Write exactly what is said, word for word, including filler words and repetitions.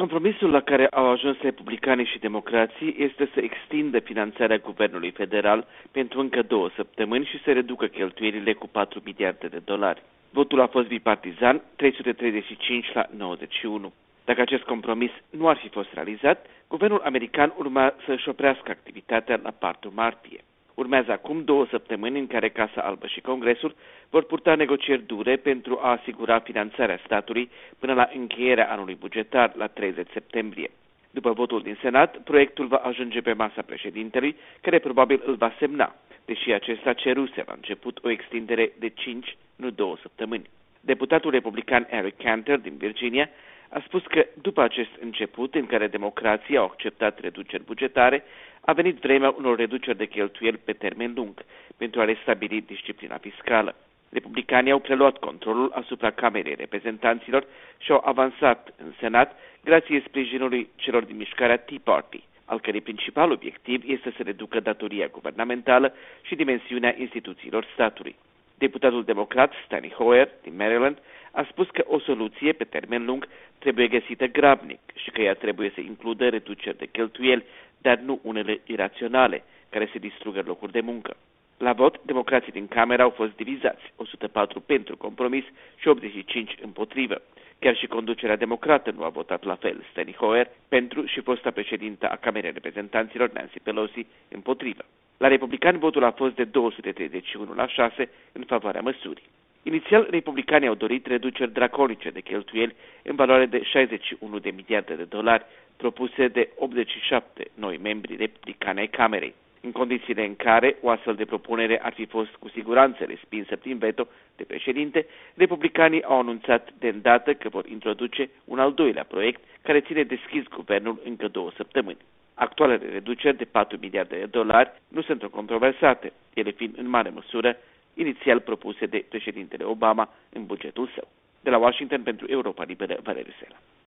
Compromisul la care au ajuns republicanii și democrații este să extindă finanțarea guvernului federal pentru încă două săptămâni și să reducă cheltuielile cu patru miliarde de dolari. Votul a fost bipartizan, trei sute treizeci și cinci la nouăzeci și unu. Dacă acest compromis nu ar fi fost realizat, guvernul american urma să-și oprească activitatea la patru martie. Urmează acum două săptămâni în care Casa Albă și Congresul vor purta negocieri dure pentru a asigura finanțarea statului până la încheierea anului bugetar, la treizeci septembrie. După votul din Senat, proiectul va ajunge pe masa președintelui, care probabil îl va semna, deși acesta ceruse la început o extindere de cinci, nu două săptămâni. Deputatul republican Eric Cantor din Virginia a spus că după acest început, în care democrații au acceptat reduceri bugetare, a venit vremea unor reduceri de cheltuieli pe termen lung, pentru a restabili disciplina fiscală. Republicanii au preluat controlul asupra Camerei Reprezentanților și au avansat în Senat grație sprijinului celor din mișcarea Tea Party, al cărei principal obiectiv este să reducă datoria guvernamentală și dimensiunea instituțiilor statului. Deputatul democrat Steny Hoyer din Maryland a spus că o soluție pe termen lung trebuie găsită grabnic și că ea trebuie să includă reduceri de cheltuieli, dar nu unele iraționale, care să distrugă locuri de muncă. La vot, democrații din Cameră au fost divizați, o sută patru pentru compromis și optzeci și cinci împotrivă. Chiar și conducerea democrată nu a votat la fel, Steny Hoyer pentru și fosta președintă a Camerei Reprezentanților, Nancy Pelosi, împotrivă. La republicani, votul a fost de două sute treizeci și unu la șase în favoarea măsurii. Inițial, republicanii au dorit reduceri draconice de cheltuieli în valoare de șaizeci și unu de miliarde de dolari, propuse de optzeci și șapte noi membri republicani ai Camerei. În condițiile în care o astfel de propunere ar fi fost cu siguranță respinsă prin veto de președinte, republicanii au anunțat de îndată că vor introduce un al doilea proiect care ține deschis guvernul încă două săptămâni. Actualele reduceri de patru miliarde de dolari nu sunt controversate, ele fiind în mare măsură inițial propuse de președintele Obama în bugetul său. De la Washington pentru Europa Liberă, Valeriu Sela.